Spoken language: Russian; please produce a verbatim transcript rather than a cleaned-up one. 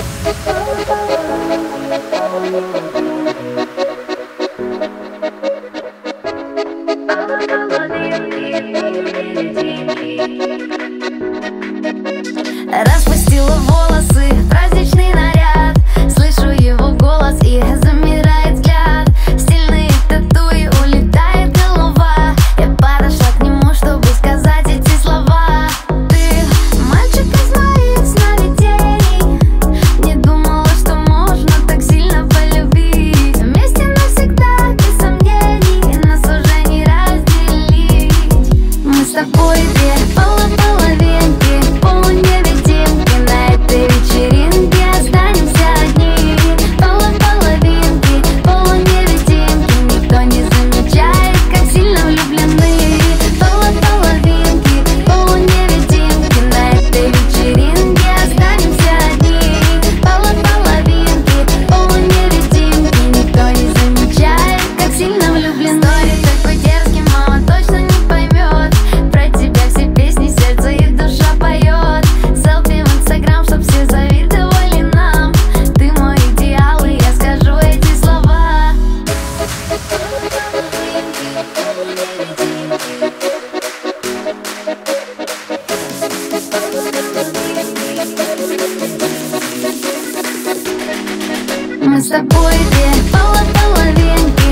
Распустила волосы, праздничный наряд. Слышу его голос и замирает взгляд. Стильные татуи, улетает голова. Я подошла к нему, чтобы сказать эти слова. Ты мальчик из моих сновидений. Не думала, что можно так сильно полюбить. Вместе навсегда, без сомнений. Нас уже не разделить. Мы с тобой две полуполовинки, полуневидимки. На этой вечеринке останемся одни. Полуполовинки, полуневидимки. Никто не замечает, как сильно влюблены. Полуполовинки, полуневидимки. На этой вечеринке останемся одни. Полуполовинки, полуневидимки. Никто не замечает, как сильно влюблены. История такой дерзкий, мама точно не поймет. Про тебя все песни, сердце и душа поет. Селфи в инстаграм, чтоб все завидовали нам. Ты мой идеал, и я скажу эти слова. Мы с тобой две полуполовинки.